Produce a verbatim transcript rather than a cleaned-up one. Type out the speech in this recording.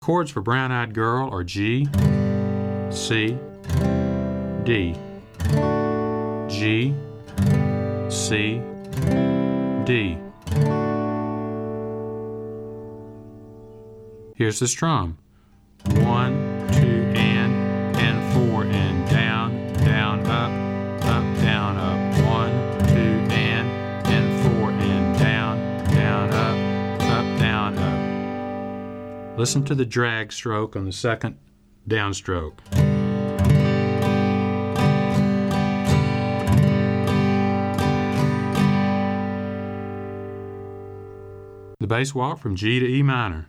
chords for Brown Eyed Girl are G, C, D, G, C, D. Here's the strum. One, two, and, and four, and down, down, up, up, down, up. One, two, and, and four, and down, down, up, up, down, up. Listen to the drag stroke on the second downstroke. The bass walk from G to E minor.